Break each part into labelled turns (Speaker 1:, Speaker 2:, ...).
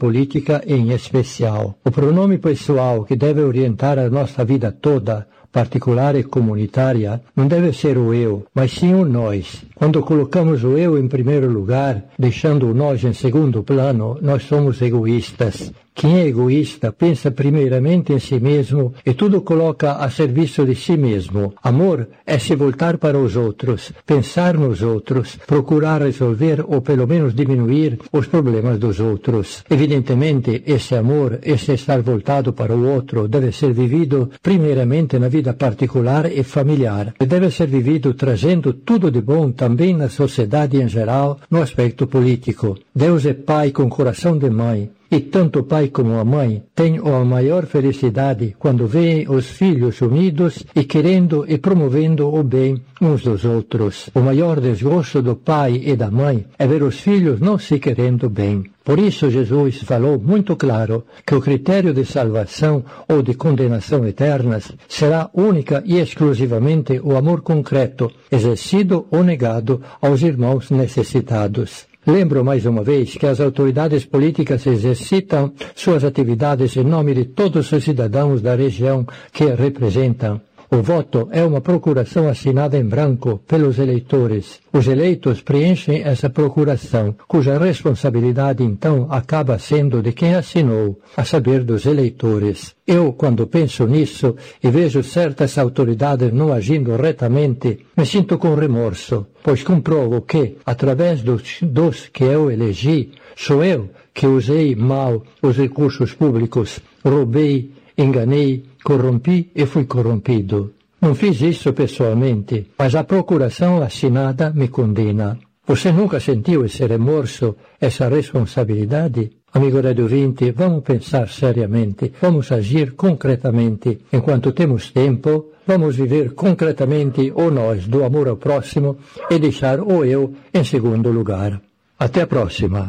Speaker 1: política em especial. O pronome pessoal que deve orientar a nossa vida toda, particular e comunitária, não deve ser o eu, mas sim o nós. Quando colocamos o eu em primeiro lugar, deixando o nós em segundo plano, nós somos egoístas. Quem é egoísta pensa primeiramente em si mesmo e tudo coloca a serviço de si mesmo. Amor é se voltar para os outros, pensar nos outros, procurar resolver ou pelo menos diminuir os problemas dos outros. Evidentemente, esse amor, esse estar voltado para o outro, deve ser vivido primeiramente na vida particular e familiar. E deve ser vivido trazendo tudo de bom também na sociedade em geral, no aspecto político. Deus é Pai com coração de mãe. E tanto o pai como a mãe têm a maior felicidade quando veem os filhos unidos e querendo e promovendo o bem uns dos outros. O maior desgosto do pai e da mãe é ver os filhos não se querendo bem. Por isso Jesus falou muito claro que o critério de salvação ou de condenação eternas será única e exclusivamente o amor concreto, exercido ou negado aos irmãos necessitados. Lembro mais uma vez que as autoridades políticas exercitam suas atividades em nome de todos os cidadãos da região que representam. O voto é uma procuração assinada em branco pelos eleitores. Os eleitos preenchem essa procuração, cuja responsabilidade então acaba sendo de quem assinou, a saber dos eleitores. Eu, quando penso nisso e vejo certas autoridades não agindo retamente, me sinto com remorso, pois comprovo que, através dos que eu elegi, sou eu que usei mal os recursos públicos, roubei, enganei, corrompi e fui corrompido. Não fiz isso pessoalmente, mas a procuração assinada me condena. Você nunca sentiu esse remorso, essa responsabilidade? Amigo Radio 20, vamos pensar seriamente, vamos agir concretamente. Enquanto temos tempo, vamos viver concretamente o nós do amor ao próximo e deixar o eu em segundo lugar. Até a próxima.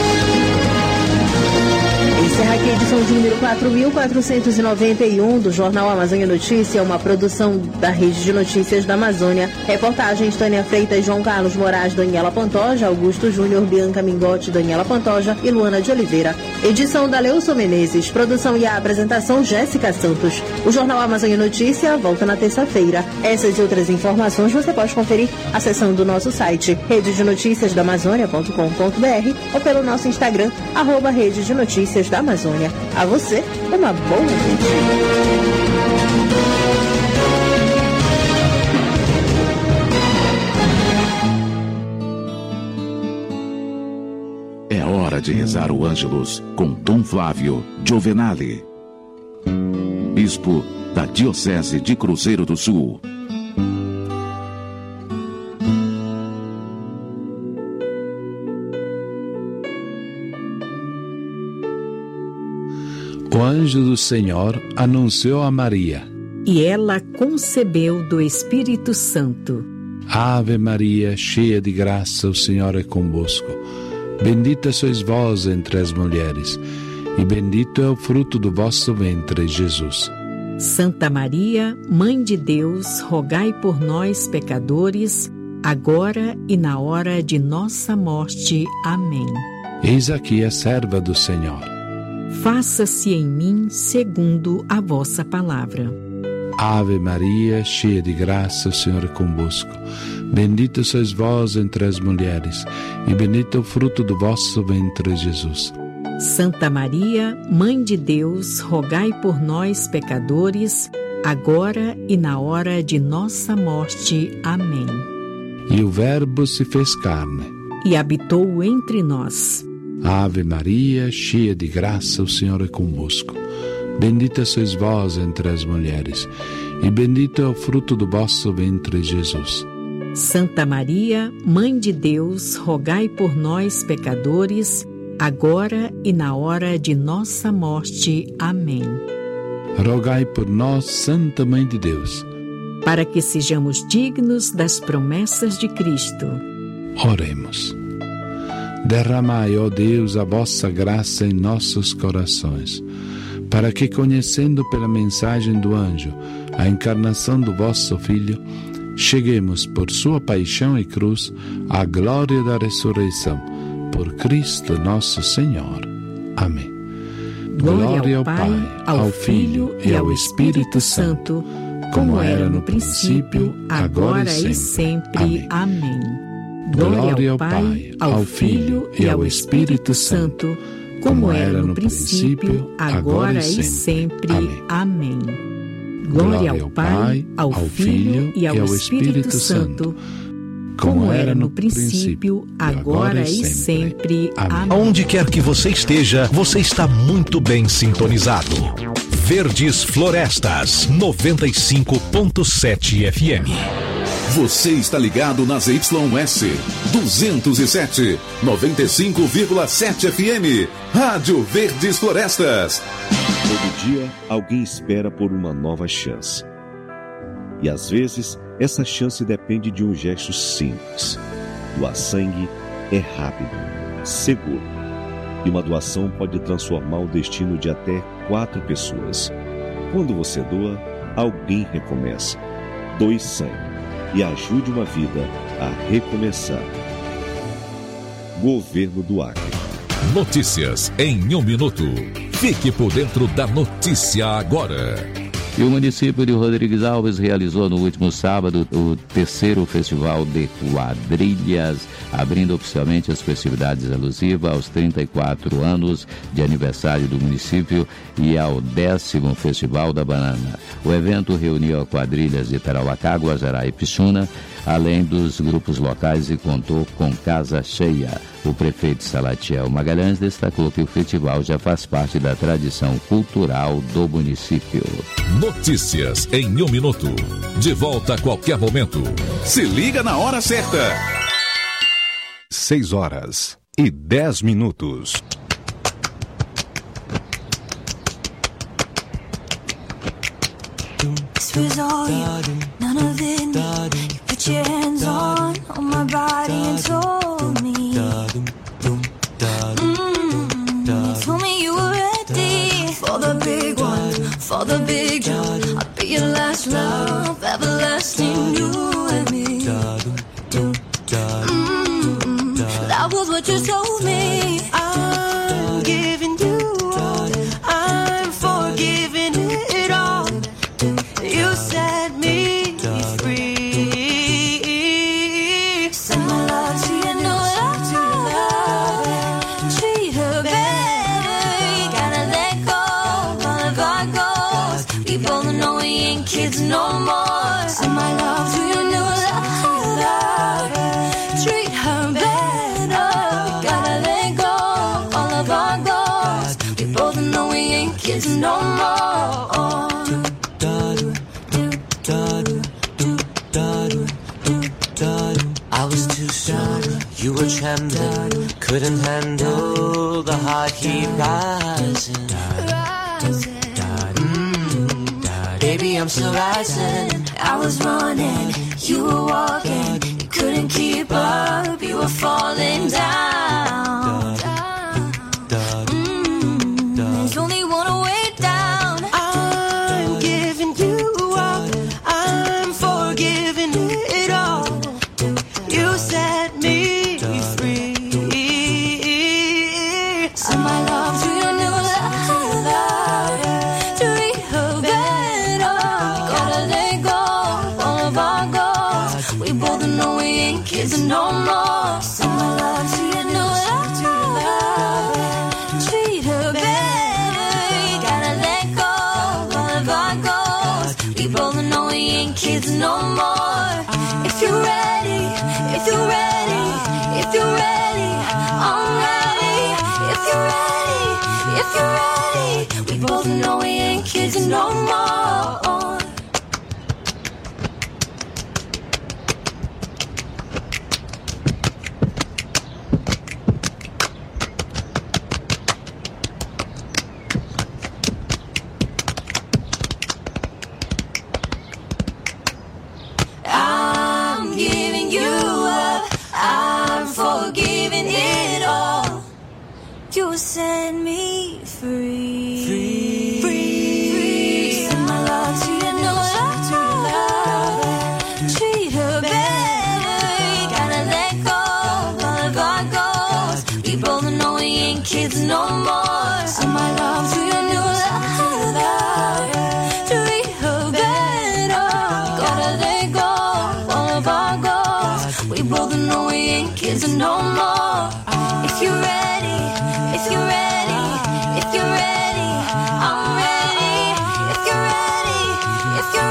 Speaker 2: Encerra aqui a edição de número 4.491 do Jornal Amazônia Notícia, uma produção da Rede de Notícias da Amazônia. Reportagens Tânia Freitas, João Carlos Moraes, Daniela Pantoja, Augusto Júnior, Bianca Mingotti, Daniela Pantoja e Luana de Oliveira. Edição da Leuson Menezes, produção e a apresentação Jéssica Santos. O Jornal Amazônia Notícia volta na terça-feira. Essas e outras informações você pode conferir acessando o nosso site rededenoticiasdaamazônia.com.br ou pelo nosso Instagram, @Rede de Notícias da Amazônia. A você, uma boa noite.
Speaker 3: É hora de rezar o Ângelus com Dom Flávio Giovenale, bispo da Diocese de Cruzeiro do Sul.
Speaker 4: O anjo do Senhor anunciou a Maria,
Speaker 5: e ela concebeu do Espírito Santo.
Speaker 4: Ave Maria, cheia de graça, o Senhor é convosco. Bendita sois vós entre as mulheres, e bendito é o fruto do vosso ventre, Jesus.
Speaker 5: Santa Maria, Mãe de Deus, rogai por nós, pecadores, agora e na hora de nossa morte. Amém.
Speaker 4: Eis aqui a serva do Senhor.
Speaker 5: Faça-se em mim segundo a vossa palavra.
Speaker 4: Ave Maria, cheia de graça, o Senhor é convosco. Bendita sois vós entre as mulheres, e bendito é o fruto do vosso ventre, Jesus.
Speaker 5: Santa Maria, Mãe de Deus, rogai por nós, pecadores, agora e na hora de nossa morte. Amém.
Speaker 4: E o Verbo se fez carne
Speaker 5: e habitou entre nós.
Speaker 4: Ave Maria, cheia de graça, o Senhor é convosco. Bendita sois vós entre as mulheres, e bendito é o fruto do vosso ventre, Jesus.
Speaker 5: Santa Maria, Mãe de Deus, rogai por nós, pecadores, agora e na hora de nossa morte. Amém.
Speaker 4: Rogai por nós, Santa Mãe de Deus,
Speaker 5: para que sejamos dignos das promessas de Cristo.
Speaker 4: Oremos. Derramai, ó Deus, a vossa graça em nossos corações, para que, conhecendo pela mensagem do anjo a encarnação do vosso Filho, cheguemos por sua paixão e cruz à glória da ressurreição, por Cristo nosso Senhor. Amém. Glória ao Pai, ao Filho e ao Espírito Santo, como era no princípio, agora e sempre. Amém. Glória ao Pai, ao Filho e ao Espírito Santo, como era no princípio, agora e sempre. Amém. Glória ao Pai, ao Filho e ao Espírito Santo, como era no princípio, agora e sempre. Amém.
Speaker 6: Onde quer que você esteja, você está muito bem sintonizado. Verdes Florestas, 95.7 FM.
Speaker 3: Você está ligado nas YS 207, 95,7 FM. Rádio Verdes Florestas.
Speaker 7: Todo dia, alguém espera por uma nova chance. E às vezes, essa chance depende de um gesto simples. Doar sangue é rápido, seguro. E uma doação pode transformar o destino de até 4 pessoas. Quando você doa, alguém recomeça. Doe sangue e ajude uma vida a recomeçar. Governo do Acre.
Speaker 6: Notícias em 1 minuto. Fique por dentro da notícia agora.
Speaker 8: E o município de Rodrigues Alves realizou no último sábado o 3º Festival de Quadrilhas, abrindo oficialmente as festividades alusivas aos 34 anos de aniversário do município e ao 10º Festival da Banana. O evento reuniu quadrilhas de Tarauacá, Guajará e Pixuna, além dos grupos locais, e contou com casa cheia. O prefeito Salatiel Magalhães destacou que o festival já faz parte da tradição cultural do município.
Speaker 6: Notícias em 1 minuto. De volta a qualquer momento.
Speaker 3: Se liga na hora certa.
Speaker 6: 6h10.
Speaker 9: This was all you, none of it me. You put your hands on my body and told me. You told me you were ready for the big one, for the big jump. I'll be your last love, everlasting, you and me. That was what you told me. I'm giving you all, I'm forgiving it all. You set me free. Send my love to your new love. Treat her better. You gotta let go of our goals. We both know we ain't kids no more. Send my love to your new love. Treat her better. We gotta let go of our goals. We both know we ain't kids no more.
Speaker 10: I was too strong, you were trembling, couldn't handle the heart heat rising. Baby, I'm still rising.
Speaker 9: I was running, you were walking. You couldn't keep up, you were falling down. There's only one way down. I'm giving you up, I'm forgiving it all. You set me free. Send my love to your new love. Treat her better. Gotta let go all of our goals. We both know we ain't kids no more. Send my love to your new love. Treat her better. Gotta let go all of our goals. We both know we ain't kids no more. If you're ready, if you're ready, if you're ready, I'm ready. If you're ready, if you're ready, we both know we ain't kids no more. I'm giving you up, I'm forgiving it all. You set me free. Free. Send my love to your new love. Treat her better. Gotta let go of our goals. We both know we ain't kids no more.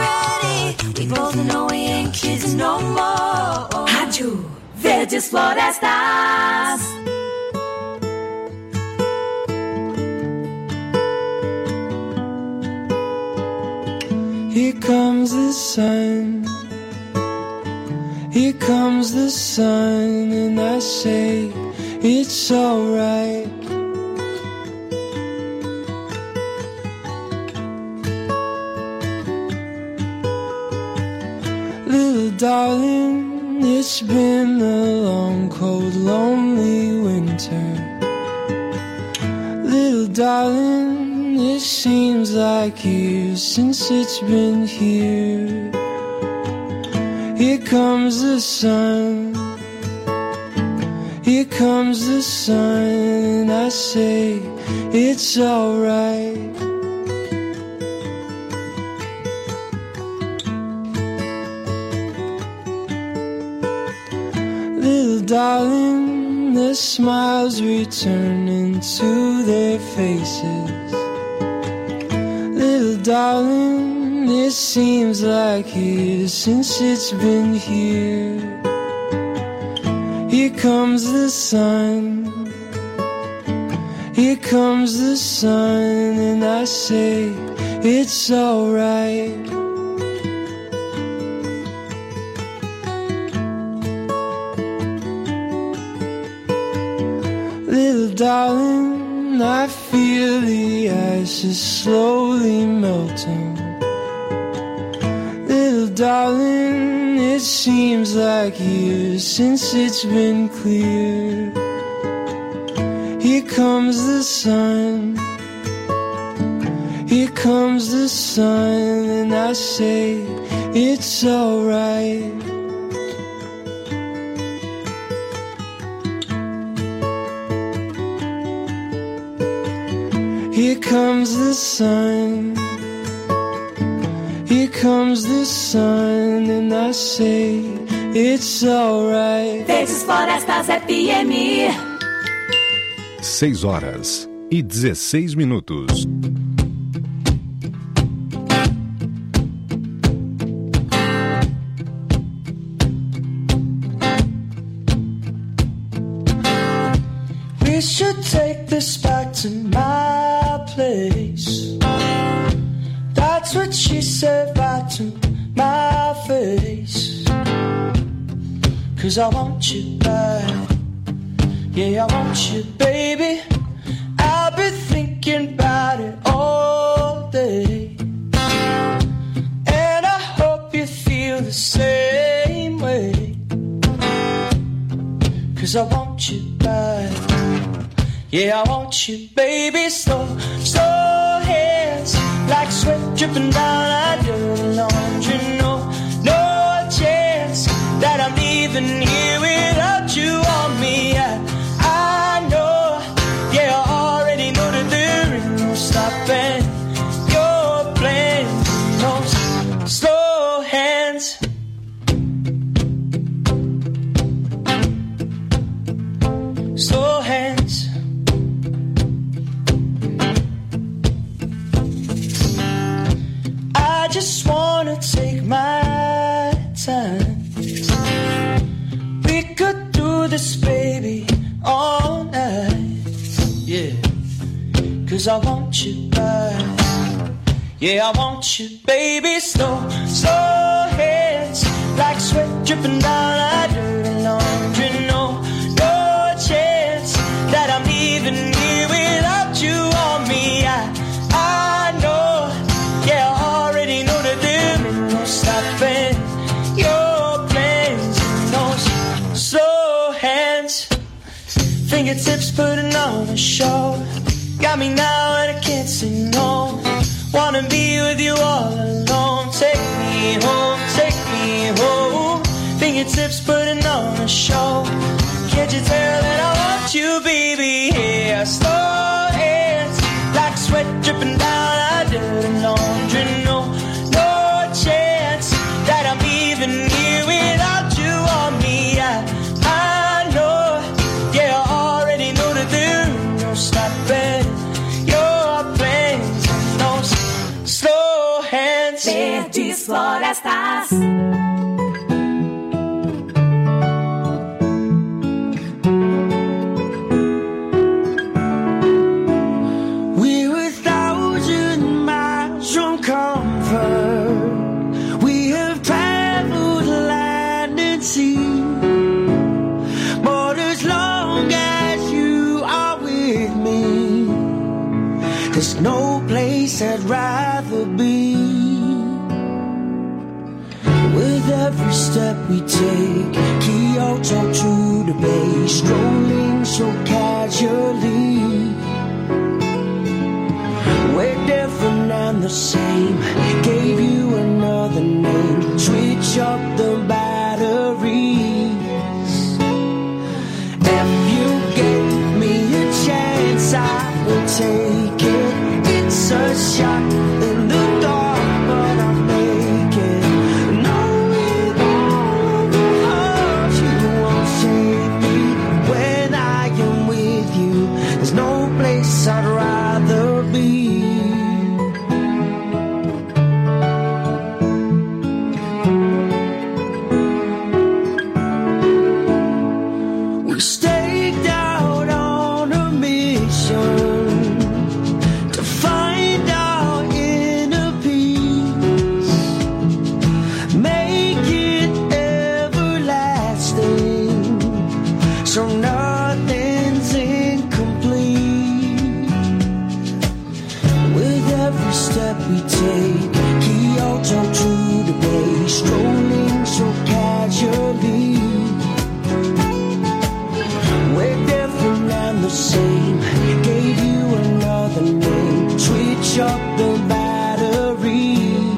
Speaker 9: already. We both know we ain't kids no more.
Speaker 2: Rádio Verdes Florestas.
Speaker 11: Here comes the sun. Here comes the sun, and I say it's alright. Little darling, it's been a long, cold, lonely winter. Little darling, it seems like years since it's been here. Here comes the sun. Here comes the sun, and I say it's alright. Little darling, the smiles returning to their faces. Little darling, it seems like years since it's been here. Here comes the sun. Here comes the sun, and I say it's alright. Little darling, I feel the ice is slowly melting. Little darling, it seems like years since it's been clear. Here comes the sun. Here comes the sun, and I say it's alright. Here comes the sun. Here comes the sun, and I say it's alright.
Speaker 2: Verdes Florestas FM.
Speaker 6: 6h16.
Speaker 11: We should take this back to my place. That's what she said right to my face. 'Cause I want you back. Yeah, I want you, baby. I've been thinking about it all day. And I hope you feel the same way. 'Cause I want you back. Yeah, I want you, baby. Slow, slow hands, like sweat dripping down our dirty laundry. No, no chance that I'm leaving here without you on me. I know, yeah, I already know that there is no stopping your plans. No slow hands. Slow hands. I just wanna take my time. We could do this, baby, all night. Yeah, 'cause I want you back. Yeah, I want you, baby. Slow, slow hands, like sweat dripping down our dirty laundry. No, no chance that I'm leaving here without you on me. I know, yeah, I already know that there is no stopping your plans. No slow hands, fingertips putting on a show. Got me now and I can't say no. Wanna be with you all alone. Take me home, take me home. Fingertips putting on a show. Can't you tell that I want you, baby? Yeah, slow hands, like sweat dripping down our dirty laundry. No, no chance that I'm leaving here without you on me. I know, yeah, I already know that there is no stopping your plans. No slow hands.
Speaker 2: Verdes
Speaker 9: Florestas.
Speaker 11: We're 1,000 miles from comfort. We have traveled land and sea. But as long as you are with me, there's no place I'd rather be. With every step we take, Kyoto to the bay, strolling so casually. We're different and the same, gave you another name, switch up the batteries. If you gave me a chance, I would take it. It's a shot in the dark, but I'll make it. Knowing all of the heart you won't save me. When I am with you, there's no place I'd rather be. We staked out on a mission to find our inner peace, make it everlasting, so nothing's incomplete. With every step we take, Kyoto to the bay, strolling so casually. We're different and the same, gave you another name, switch up the batteries.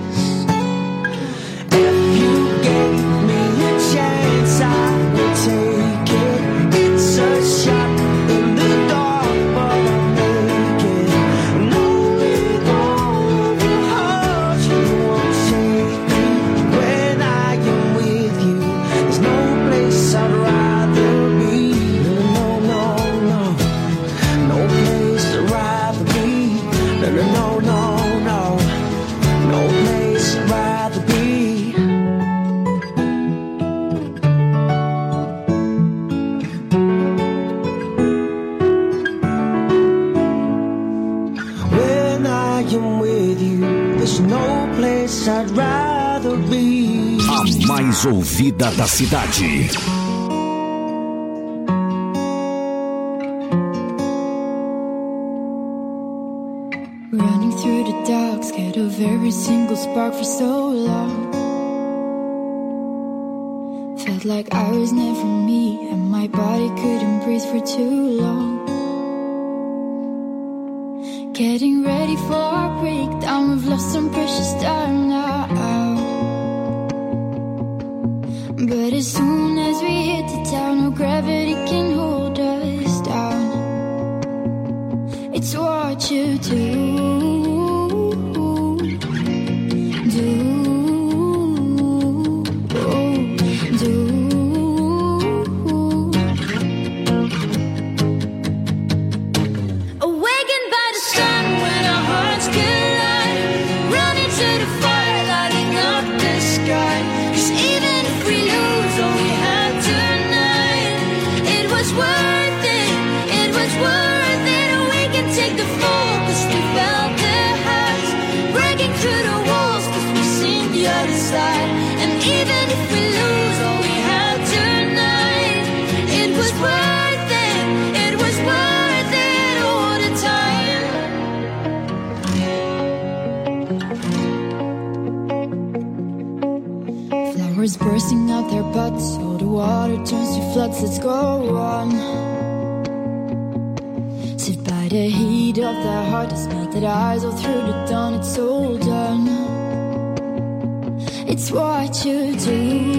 Speaker 11: If you gave me a chance, I would take it. It's a shot in the dark, but I'll make it. Knowing all of the heart you won't save me. When I am with you, there's no place I'd rather be. No, no, no, no place I'd rather be. No, no, no, no, no place I'd rather be. When I am with you, there's no place I'd rather be.
Speaker 6: A mais ouvida da cidade.
Speaker 12: Running through the dark, scared of every single spark for so long. Felt like I was never me, and my body couldn't breathe for too long. Getting ready for our breakdown, we've lost some precious time now. But as soon as we hit the town, no gravity can hold us down. It's what you do.
Speaker 9: Awakened by the sun when our hearts collide, running to the fire, lighting up the sky. 'Cause even if we lose all we had tonight, it was worth it, it was worth it. We can take the fall 'cause we felt the highs, breaking through the walls 'cause we've seen the other side. And even if we lose all we had tonight, it was worth it, it was worth it all the time.
Speaker 12: Flowers bursting out their buds, all the water turns to floods. Let's go on. Sit by the heat of the heart, it's melted eyes all through the dawn. It's all done. It's what you do.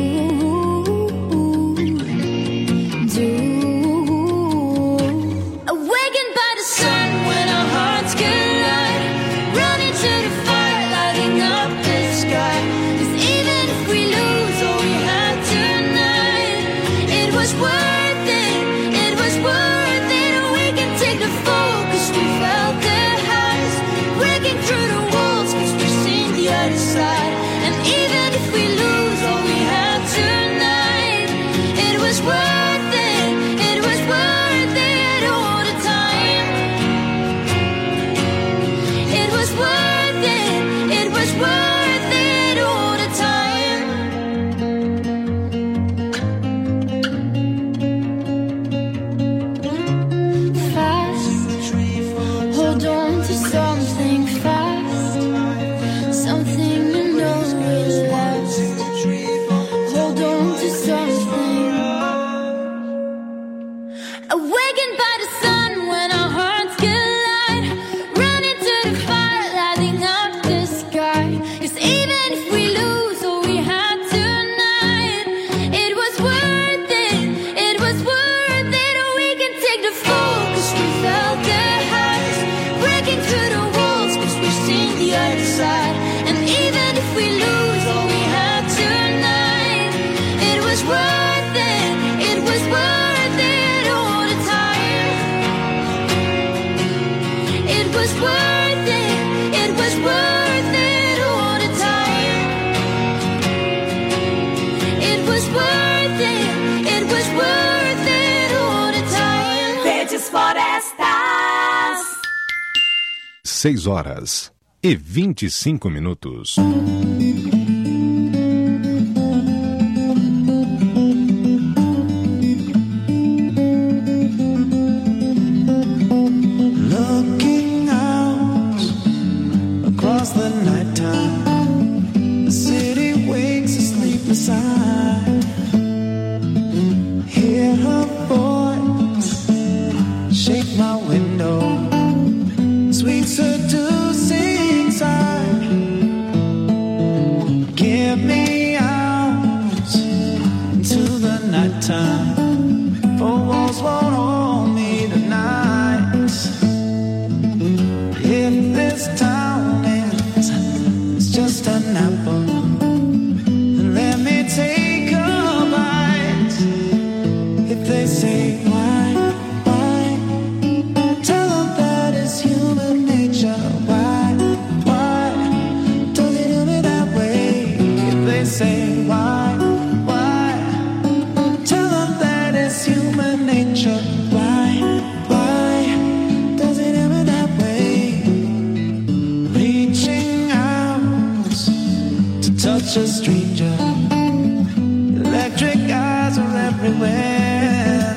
Speaker 9: Awakened by the sun when our hearts collide, running to the fire, lighting up the sky. 'Cause even if we lose all we had tonight, it was worth it, it was worth it. We can take the fall 'cause we felt the highs, breaking through the walls 'cause we've seen the other side. And
Speaker 12: was worth it. It was worth it all the time. It was worth it. It was worth it all the time.
Speaker 9: Verdes Florestas.
Speaker 6: 6h25.
Speaker 11: Looking out across the nighttime, the city wakes asleep beside. Hear her voice shake my window, sweet seducing sigh. Give me out into the nighttime, for walls won't hold me tonight. If this town is it's just an apple, then let me take a bite. If they say why, tell them that it's human nature. Why does it do me that way? If they say why, tell them that it's human nature. Why does it do me that way? Reaching out to touch a stranger, electric eyes are everywhere.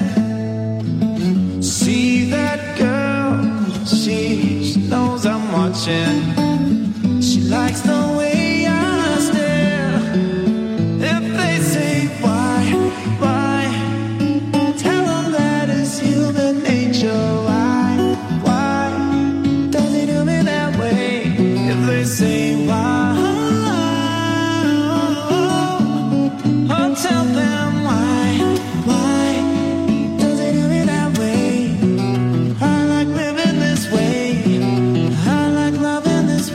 Speaker 11: See that girl, she knows I'm watching. She likes the way I stare. If they say why, tell them that it's human nature. Why does it do me that way? If they say why, I'll tell them why does it do me that way? I like living this way. I like loving this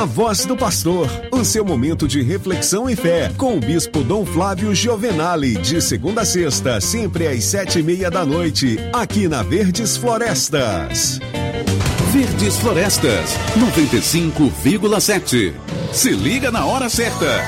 Speaker 13: A Voz do Pastor, o seu momento de reflexão e fé, com o Bispo Dom Flávio Giovenale, de segunda a sexta, sempre às 7:30 da aqui na Verdes Florestas.
Speaker 3: Verdes Florestas, 95,7. Se liga na hora certa.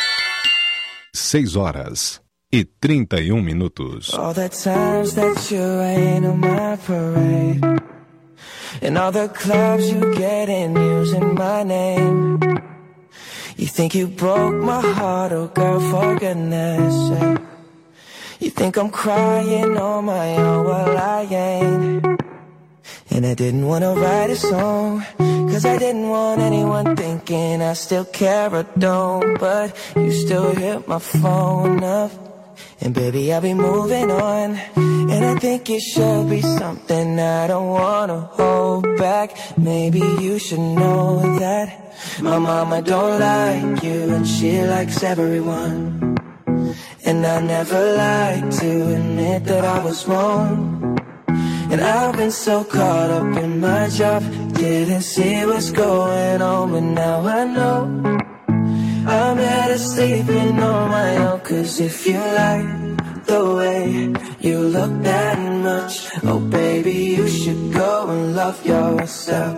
Speaker 13: 6:31.
Speaker 11: All the times that you rain on my parade, and all the clubs you get in using my name. You think you broke my heart, oh girl, for goodness sake. You think I'm crying on my own, well I ain't. And I didn't want to write a song, cause I didn't want anyone thinking I still care or don't. But you still hit my phone up, and baby I'll be moving on. And I think it should be something I don't wanna hold back. Maybe you should know that my mama don't like you, and she likes everyone. And I never like to admit that I was wrong. And I've been so caught up in my job, didn't see what's going on. But now I know I'm better sleeping on my own. Cause if you like the way you look that much, oh baby, you should go and love yourself.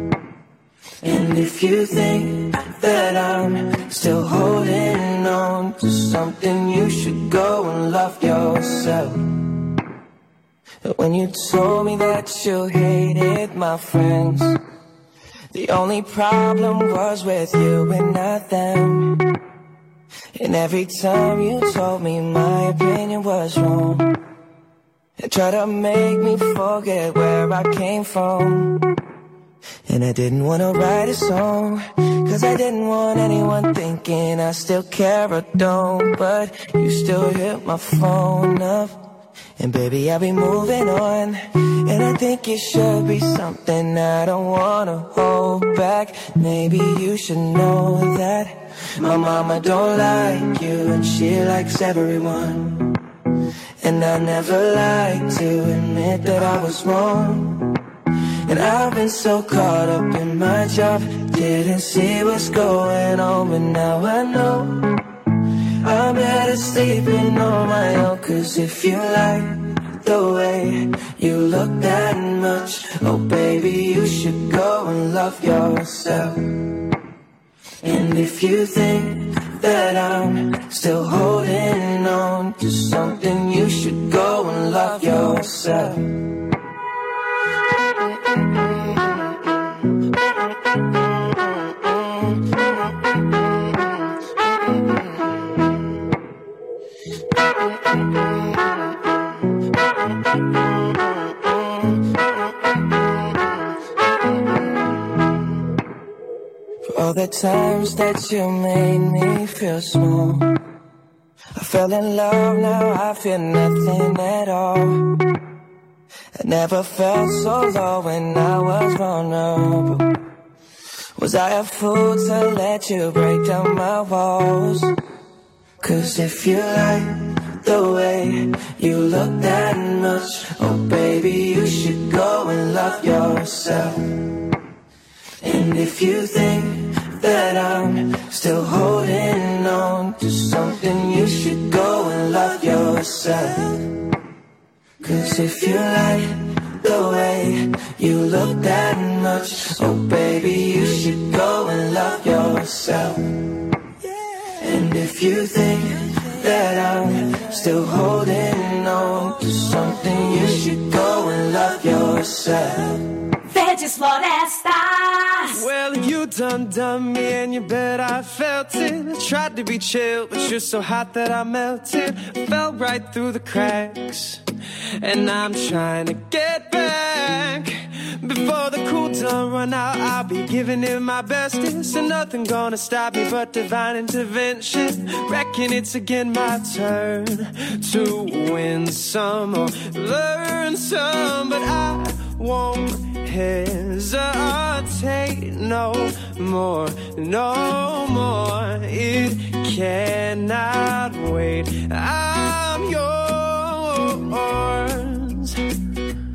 Speaker 11: And if you think that I'm still holding on to something, you should go and love yourself. When you told me that you hated my friends, the only problem was with you and not them. And every time you told me my opinion was wrong, you tried to make me forget where I came from. And I didn't want to write a song, cause I didn't want anyone thinking I still care or don't. But you still hit my phone up, and baby I'll be moving on. And I think it should be something I don't wanna hold back. Maybe you should know that my mama don't like you, and she likes everyone. And I never like to admit that I was wrong. And I've been so caught up in my job, didn't see what's going on. But now I know I'm better sleeping on my own. Cause if you like the way you look that much, oh baby, you should go and love yourself. And if you think that I'm still holding on to something, you should go and love yourself. For all the times that you made me feel small, I fell in love, now I feel nothing at all. I never felt so low when I was vulnerable. Was I a fool to let you break down my walls? Cause if you like the way you look that much, oh baby, you should go and love yourself. And if you think that I'm still holding on to something, you should go and love yourself. Cause if you like the way you look that much, oh baby, you should go and love yourself. And if you think that I'm still holding on to something, you should go and love yourself.
Speaker 9: Verdes Florestas.
Speaker 11: Well, you done me, and you bet I felt it. I tried to be chill, but you're so hot that I melted. Fell right through the cracks, and I'm trying to get back. Before the cool done run out, I'll be giving it my bestest. And nothing gonna stop me but divine intervention. Reckon it's again my turn to win some or learn some. But I won't hesitate no more, no more. It cannot wait. I'm yours.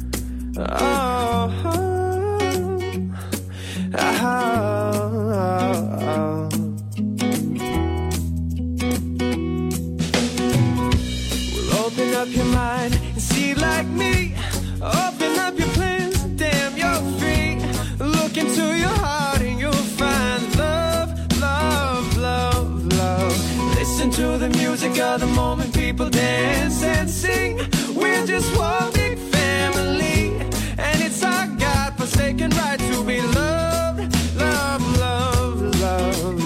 Speaker 11: Oh, oh, oh.
Speaker 14: dance and sing. We're just one big family, and it's our God-forsaken right to be loved, loved, loved, loved,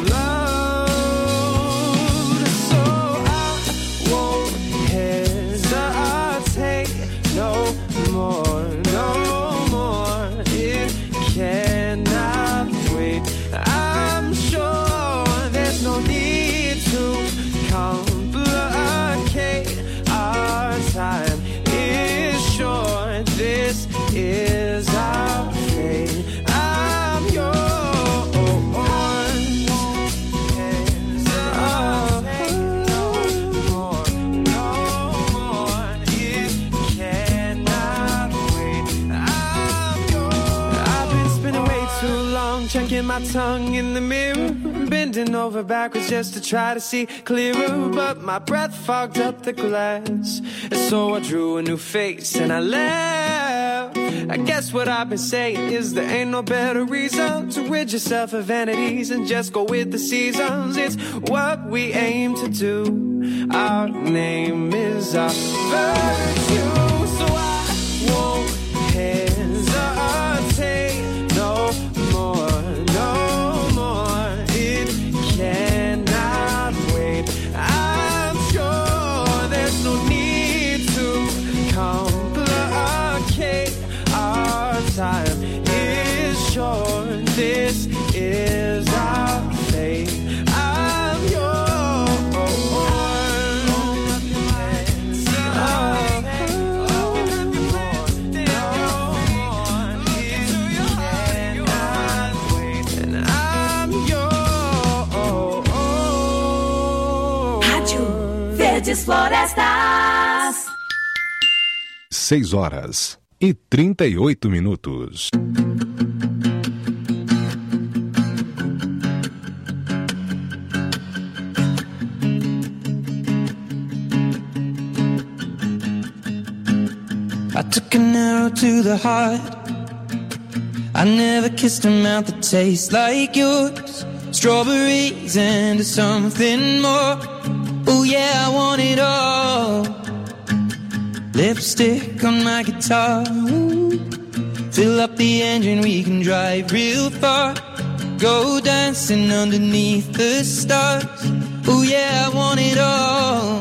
Speaker 14: loved. So I won't hesitate no more, no more. It cannot wait. I'm sure there's no need to complicate. Our time is short. This is our fate. I'm yours. Hesitate no more, no more. It cannot wait. I'm yours. I've been spinning way too long, checking my tongue in the mirror, bending over backwards just to try to see clearer, but my breath fogged up the glass, and so I drew a new face and I laughed. I guess what I've been saying is there ain't no better reason to rid yourself of vanities and just go with the seasons. It's what we aim to do. Our name is our virtue. So I won't hesitate no more, no more. It cannot wait. I'm sure there's no need to complicate. Our time is short. This is our fate. I'm yours.
Speaker 9: Rádio Verdes Florestas.
Speaker 13: 6h38.
Speaker 11: I took an arrow to the heart. I never kissed a mouth that tastes like yours. Strawberries and something more. Oh yeah, I want it all. Lipstick on my guitar. Ooh. Fill up the engine, we can drive real far. Go dancing underneath the stars. Oh yeah, I want it all.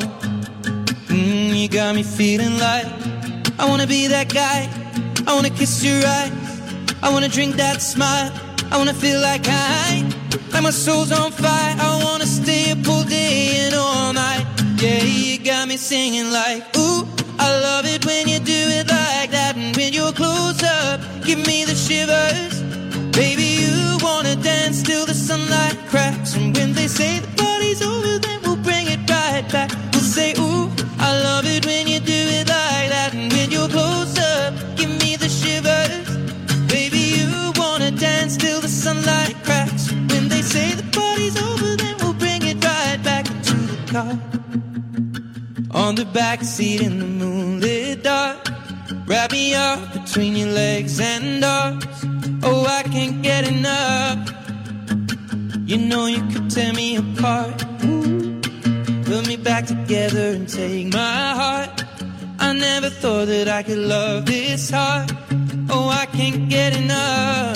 Speaker 11: You got me feeling like I wanna be that guy. I wanna kiss your eyes. I wanna drink that smile. I wanna feel like like my soul's on fire. I wanna stay up all day and all night. Yeah, you got me singing like, ooh, I love it when you do it like that. And when you're close up, give me the shivers. Baby, you wanna dance till the sunlight cracks. And when they say the party's over, then we'll bring it right back. We'll say, ooh, I love it when you do it like that. And when you're close up, give me the shivers. Baby, you wanna dance till the sunlight cracks. When they say the party's over, then we'll bring it right back into the car. On the back seat in the moonlit dark. Wrap me up between your legs and arms. Oh, I can't get enough. You know you could tear me apart. Put me back together and take my heart. I never thought that I could love this hard. Oh, I can't get enough.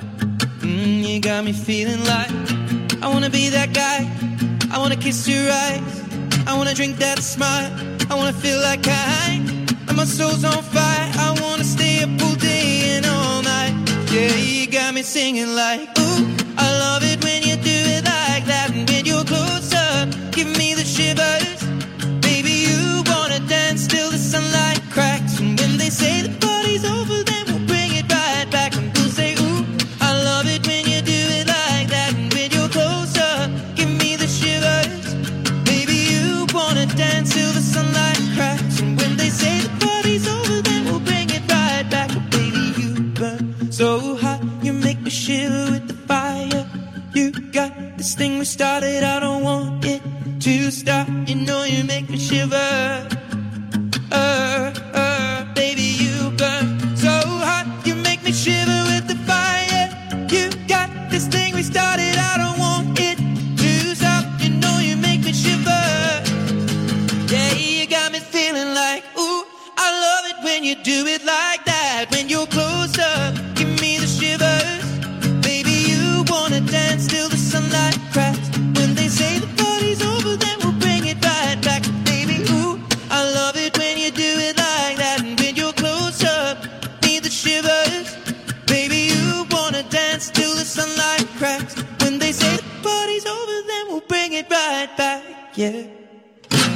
Speaker 11: You got me feeling like I wanna be that guy. I wanna kiss your eyes. I wanna drink that smile. I wanna feel like my soul's on fire. I wanna stay up all day and all night. Yeah, you got me singing like, ooh, I love it when you do it like that. And when you're close up, give me the shivers. Baby, you wanna dance till the sunlight cracks. And when they say the party's over, then we'll bring it right back. And we'll say, ooh, I love it when you do it like that. And when you're close up, give me the shivers. Baby, you wanna dance till the sunlight cracks. And when they say the party's over, then we'll bring it right back. But baby, you burn so hot, you make me shiver with the fire. You got this thing we started, I don't want it to stop. You know you make me shiver. Baby, you burn so hot, you make me shiver with the fire. You got this thing we started, I don't want it to stop. You know you make me shiver. Yeah, you got me feeling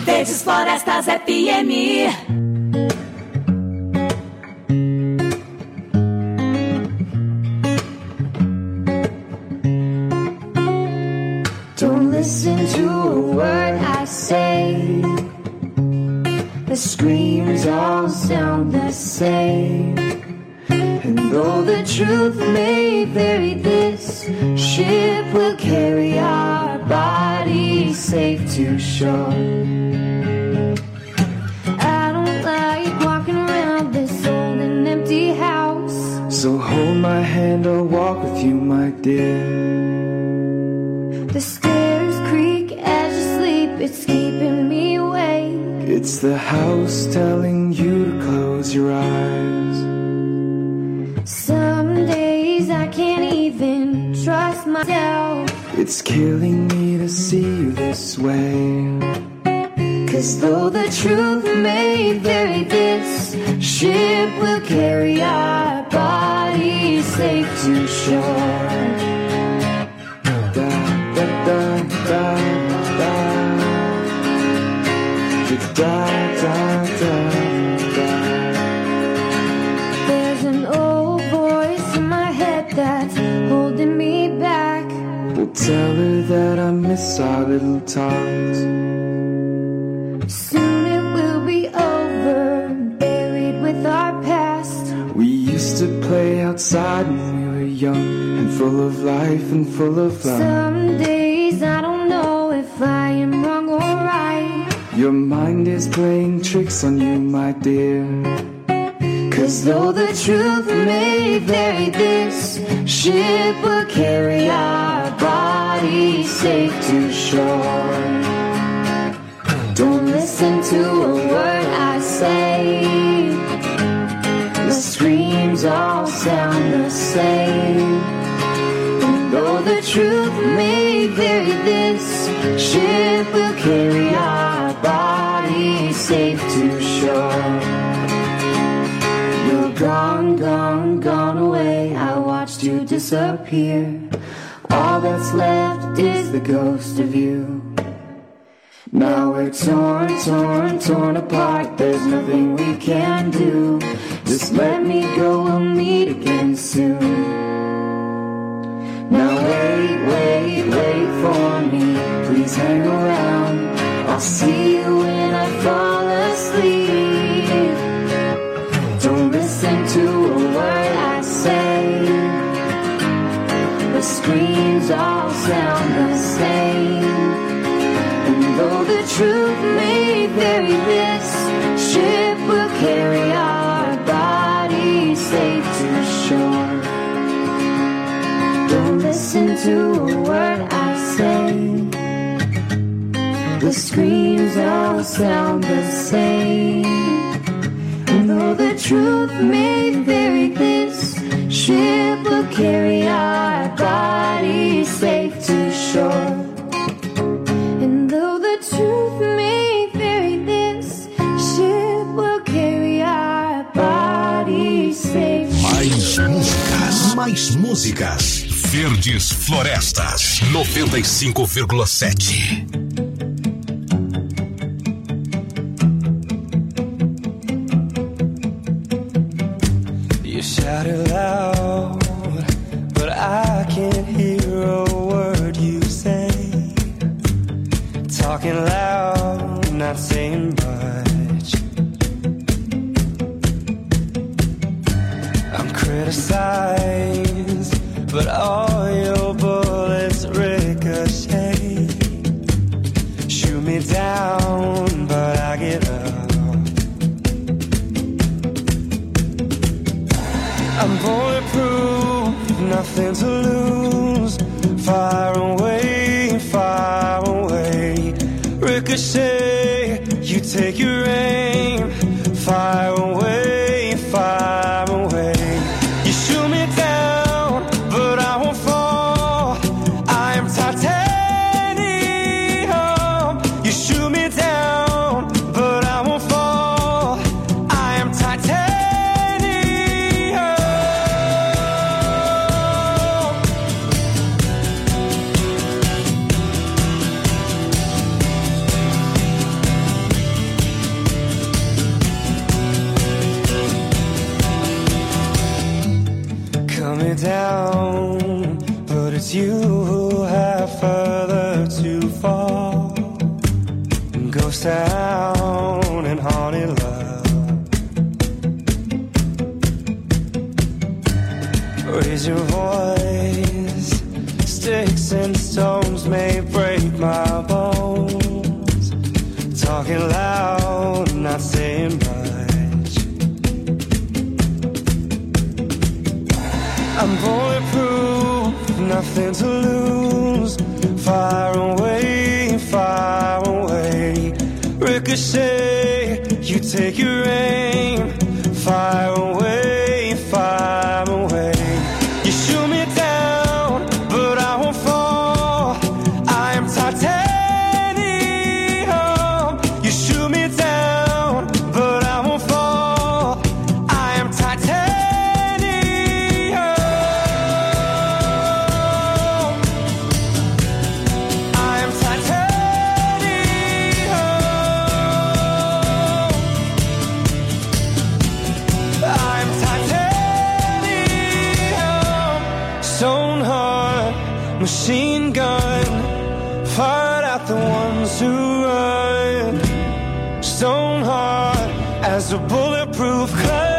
Speaker 9: Verdes Florestas FM.
Speaker 12: Don't listen to a word I say. The screams all sound the same. And though the truth may vary, this ship will carry our bodies safe to shore. I don't like walking around this old and empty house.
Speaker 11: So hold my hand, I'll walk with you, my dear.
Speaker 12: The stairs creak as you sleep, it's keeping me awake.
Speaker 11: It's the house telling you to close your eyes.
Speaker 12: Some days I can't even trust myself.
Speaker 11: It's killing me to see you this way.
Speaker 12: 'Cause though the truth may vary, this ship will carry our bodies safe to shore.
Speaker 11: Da da da da da da da da da.
Speaker 12: There's an old voice in my head that's holding me back.
Speaker 11: We'll tell her that I miss our little talks.
Speaker 12: Soon it will be over, buried with our past.
Speaker 11: We used to play outside when we were young and full of life and full of love.
Speaker 12: Some days I don't know if I am wrong or right.
Speaker 11: Your mind is playing tricks on you, my dear.
Speaker 12: 'Cause though the truth may vary, this ship will carry our bodies safe to shore. Don't listen to a word I say. The screams all sound the same. And though the truth may vary, this ship will carry our bodies safe to shore. You're gone, gone, gone away. I watched you disappear. All that's left is the ghost of you. Now we're torn, torn, torn apart. There's nothing we can do. Just let me go, we'll meet again soon. Now wait, wait, wait for me. Please hang around. I'll see you when I fall asleep. Don't listen to a word I say. The screams all sound the same. And though the truth may vary, this ship will carry our bodies safe to shore. Don't listen to a word I say. The screams all sound the same. And though the truth may vary, this ship will carry our bodies safe to shore. And though the truth may vary, this ship will carry our bodies safe.
Speaker 6: Mais músicas, mais músicas. Verdes Florestas 95,7.
Speaker 14: You shout it loud, but I can't hear a word you say. Talking loud, not saying much. I'm criticized, but all your bullets ricochet. Shoot me down, but I get up. I'm bulletproof, nothing to lose. Far away, far away. Ricochet, you take your aim. Far away, far away. You shoot me down, but I won't fall. I am titanium. You shoot me down, but I won't fall. I am titanium. it's you who have further to fall. Ghost town and haunted love. Raise your voice. Sticks and stones may break my bones. Talking loud, not saying much. I'm bulletproof, nothing to lose. Far away, far away. Ricochet, you take your aim. Far away, far away. You shoot me down, but I won't fall. I am titanium. You shoot me down, but I won't fall. I am titanium. I am titanium. I am titanium. Stone heart, machine gun. Fired at the ones who run. Stone heart as a bulletproof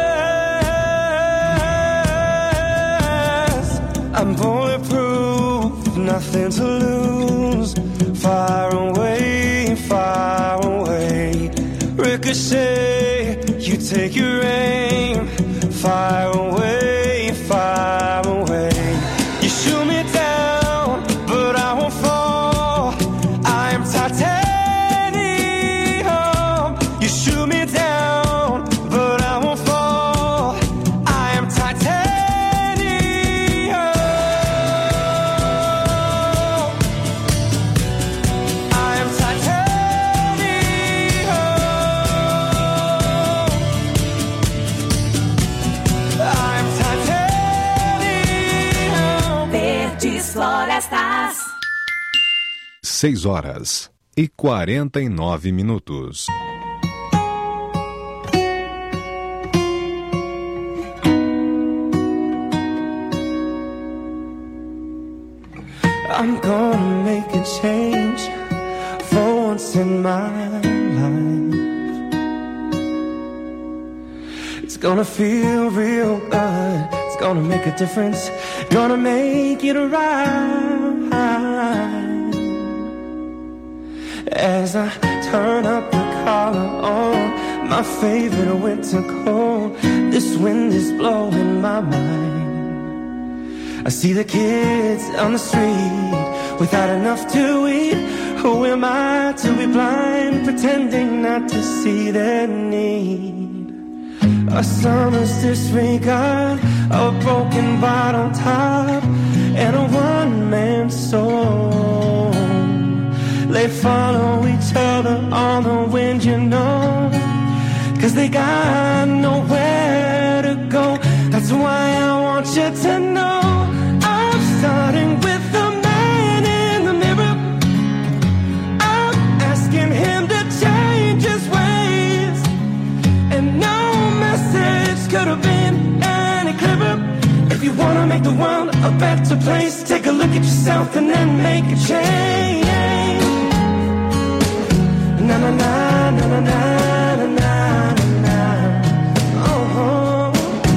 Speaker 14: glass. I'm bulletproof, nothing to lose. Far away, far away. Ricochet, you take your aim. Far away, far away. You shoot me down, but I won't fall. I am titanium. You shoot me down, but I won't fall. I am titanium. I am titanium. I am titanium.
Speaker 9: Verdes Florestas.
Speaker 6: 6:49.
Speaker 14: I'm gonna make a change for once in my life. It's gonna feel real good. It's gonna make a difference. Gonna make it right. As I turn up the collar on my favorite winter coat, this wind is blowing my mind. I see the kids on the street without enough to eat. Who am I to be blind, pretending not to see their need? A summer's disregard, a broken bottle top, and a one-man soul. They follow each other on the wind, you know, 'cause they got nowhere to go. That's why I want you to know I'm starting with the man in the mirror. I'm asking him to change his ways, and no message could have been any clearer. If you wanna make the world a better place, take a look at yourself and then make a change. Na na na na na na na na. Oh,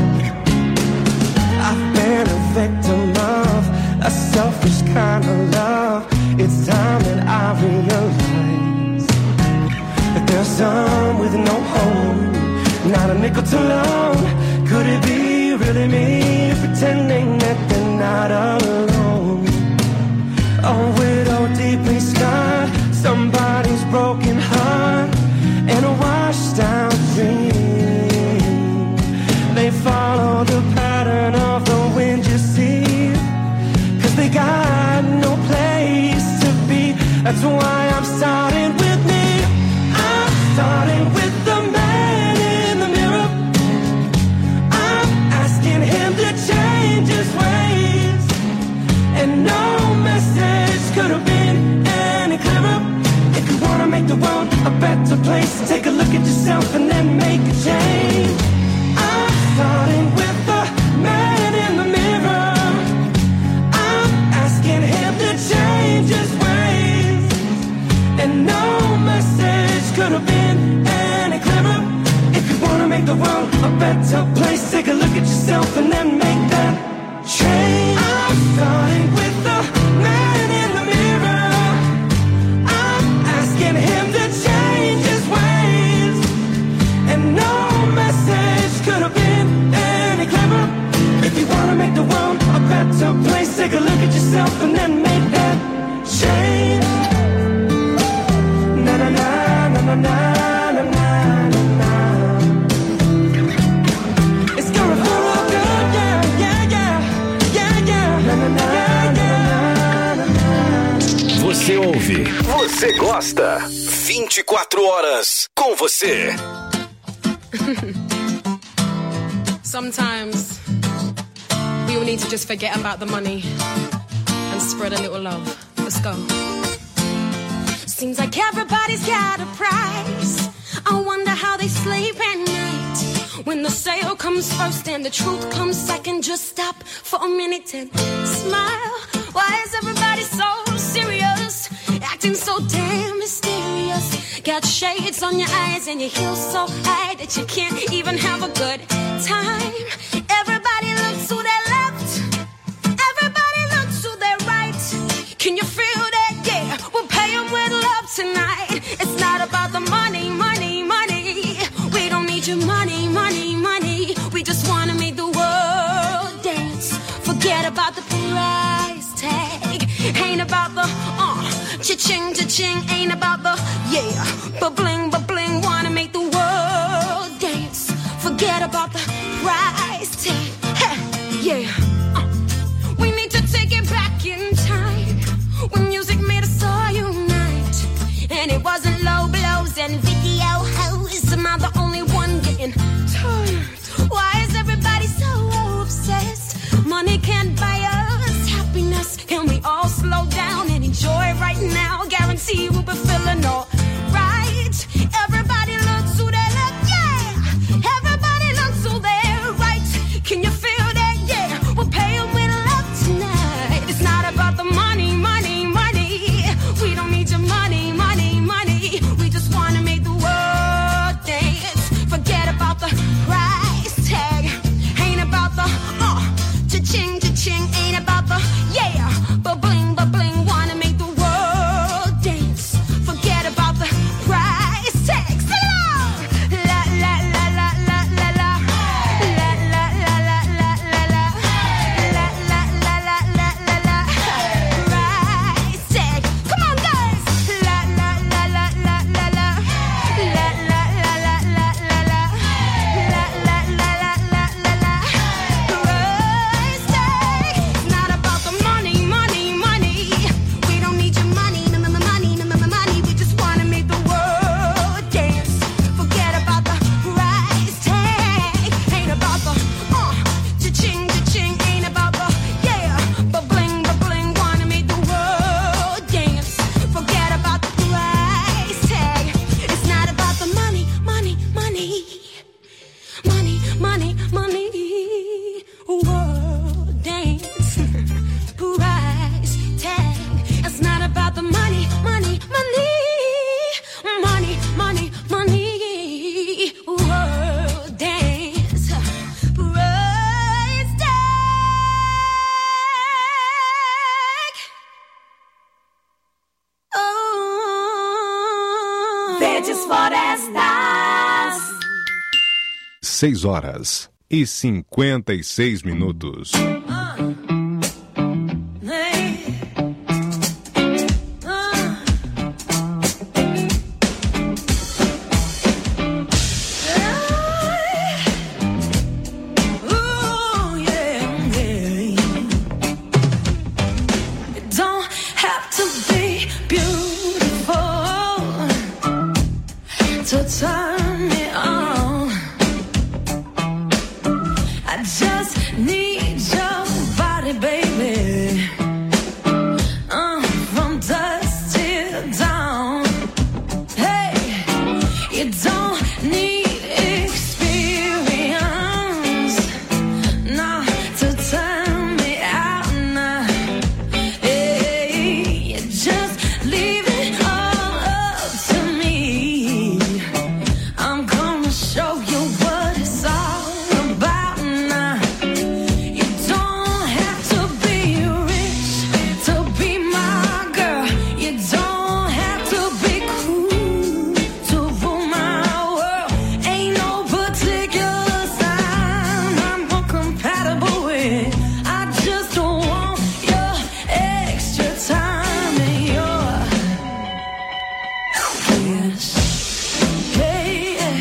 Speaker 14: I've been a victim of a selfish kind of love. It's time that I realize that there's some with no home, not a nickel to loan. Could it be really me pretending that they're not alone? A widow deeply scarred, somebody's broken heart, and a washed out dream. They follow the pattern of the wind, you see, 'cause they got no place to be. That's why I'm starting with me. I'm starting with the man in the mirror. I'm asking him to change his ways, and no message could have been any clearer. If you wanna make the world a better place, take a look at yourself and then make a change. I'm starting with the man in the mirror. I'm asking
Speaker 6: ouve, você gosta. 24 horas com você.
Speaker 15: Sometimes we all need to just forget about the money and spread a little love. Let's go.
Speaker 16: Seems like everybody's got a price. I wonder how they sleep at night. When the sale comes first and the truth comes second, just stop for a minute and smile. Why is everybody so serious? Acting so damn mysterious. Got shades on your eyes and your heels so high that you can't even have a good time. Everybody looks to their left. Everybody looks to their right. Can you feel that? Yeah, we'll pay them with love tonight. It's not about the money, money, money. We don't need your money, money, money. We just want to make the world dance. Forget about the price tag. Ain't about the cha-ching, cha-ching. Ain't about the ba-bling, ba-bling. Wanna make the world dance. Forget about the price tag. Hey, yeah. We need to take it back in time when music made us all unite. And it wasn't low blows and video hoes. Am I the only one getting turned? Why is everybody so obsessed? Money can't buy us happiness. Can we all slow down and enjoy right now? Guarantee we'll be feeling all right. Everybody looks to their left, yeah. Everybody looks to their right. Can you feel that? Yeah, we'll pay them with love tonight. It's not about the money, money, money. We don't need your money, money, money. We just want to make the world dance. Forget about the price tag. Ain't about the cha-ching, cha-ching. Ain't about the ba-bling, ba-bling. Wanna make the world dance. Forget about the price tag. Sing along. La la la la la la la. La la la la la la la. La la la la la la la. Price tag. Come on, guys. La la la la la la la. La la la la la la la. La la la la la la la. Price tag. It's not about the money, money, money. We don't need your money, money, money. We just wanna make the world dance. Forget about the price tag. Ain't about the cha-ching, cha-ching. Ain't about the ba-bling, ba-bling. Wanna make the world dance. Forget about the price tag. It's not about the money, money, money. Money, money, money. World dance. Price tag. It's not about the money, money, money. Money, money, money. World dance. Price tag.
Speaker 12: Verdes Florestas.
Speaker 17: 6h56.
Speaker 16: Don't have to be beautiful to turn me on. I just need your body, baby. From dusk till dawn. Hey, you don't need experience, no, to turn me out now. Hey, you just leave it all up to me. I'm gonna show you what it's all about now. You don't have to be rich to be my girl. You don't have to be cool to rule my world. Ain't no particular sign I'm incompatible with. I just want your extra time and your yes. Hey, yeah.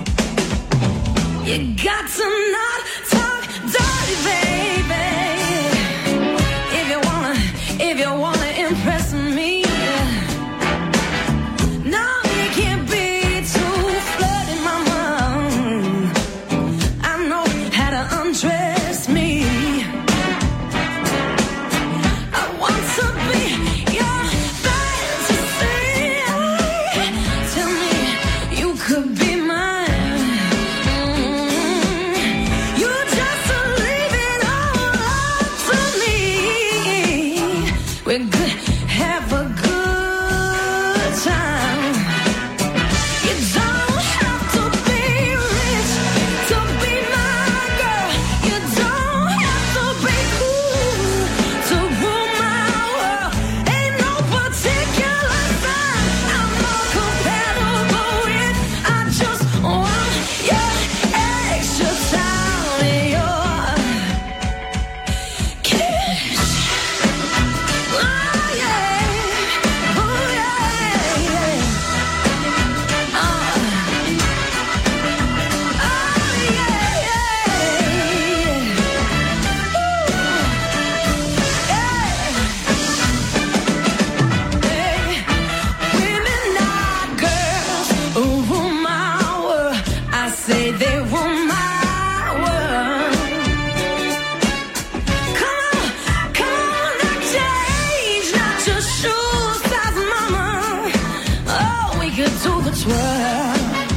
Speaker 16: You got to not talk dirty, baby.
Speaker 9: to undress me. I want to be your fantasy. Tell me you could be mine. You just leave it all up to me. We're good, have a good time. You don't have to be rich to be my girl. You don't have to be cool to rule my world. Ain't no particular sign I'm more compatible with. I just want your extra time and your kiss. Oh yeah, oh yeah, yeah. Women are girls who rule my world. I say they rule my world. Come on, not your age, not your shoe size, mama. Oh, we could do the twirl.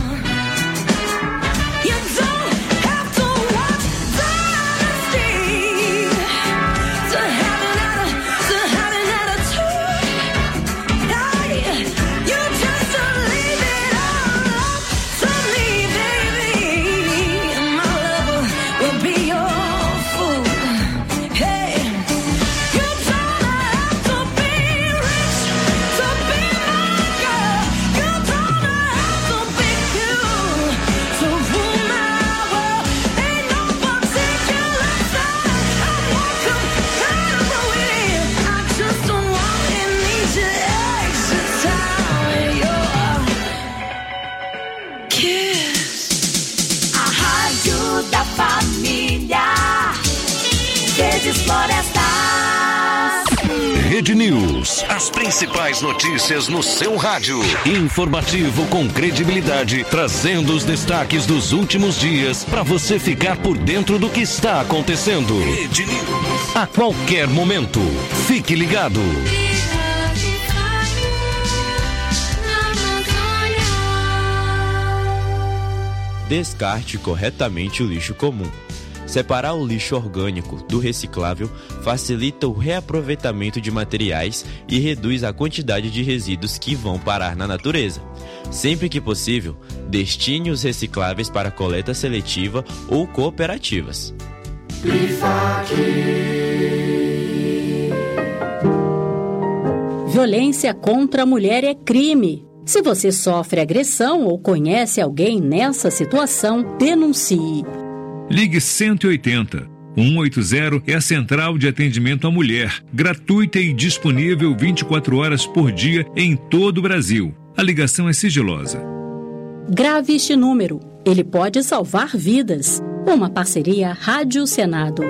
Speaker 9: You don't have to watch Dynasty to have an attitude. Hey, you just leave it all up to me, baby. My lover will be your fool. Hey, you don't have to be rich to be my girl. You don't have to be cute to rule my world. Ain't no particular sign I'm more compatible with. I just don't want and need your extra time and your kiss.
Speaker 12: A Rádio da Família. Verdes Florestas.
Speaker 6: Rede News. As principais notícias no seu rádio. Informativo com credibilidade, trazendo os destaques dos últimos dias para você ficar por dentro do que está acontecendo. Rede News. A qualquer momento. Fique ligado.
Speaker 17: Descarte corretamente o lixo comum. Separar o lixo orgânico do reciclável facilita o reaproveitamento de materiais e reduz a quantidade de resíduos que vão parar na natureza. Sempre que possível, destine os recicláveis para coleta seletiva ou cooperativas.
Speaker 5: Violência contra a mulher é crime. Se você sofre agressão ou conhece alguém nessa situação, denuncie.
Speaker 18: Ligue 180. 180 é a central de atendimento à mulher, gratuita e disponível 24 horas por dia em todo o Brasil. A ligação é sigilosa.
Speaker 5: Grave este número. Ele pode salvar vidas. Uma parceria Rádio Senado.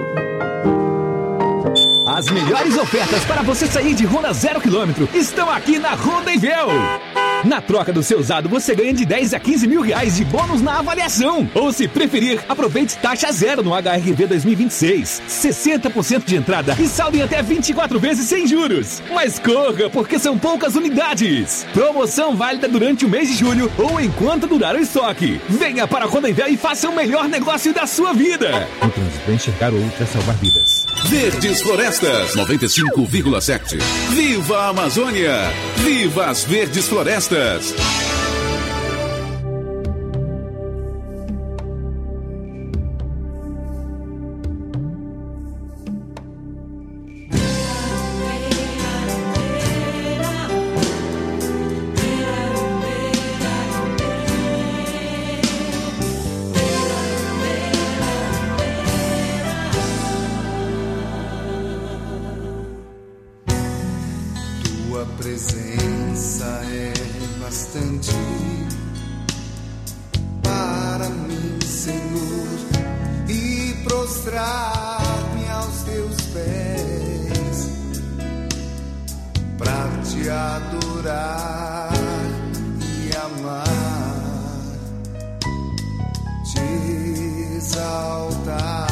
Speaker 19: As melhores ofertas para você sair de Honda 0 km estão aqui na Honda Invel. Na troca do seu usado, você ganha de 10 a 15 mil reais de bônus na avaliação. Ou, se preferir, aproveite taxa zero no HRV 2026. 60% de entrada e saldo em até 24 vezes sem juros. Mas corra, porque são poucas unidades. Promoção válida durante o mês de julho ou enquanto durar o estoque. Venha para a Honda Invel e faça o melhor negócio da sua vida.
Speaker 20: O trânsito é enxergar o outro é salvar vidas.
Speaker 3: Verdes Florestas 95,7. Viva a Amazônia! Viva as Verdes Florestas!
Speaker 21: Tua presença é bastante para mim, Senhor, e prostrar-me aos teus pés, pra te adorar e amar, te exaltar.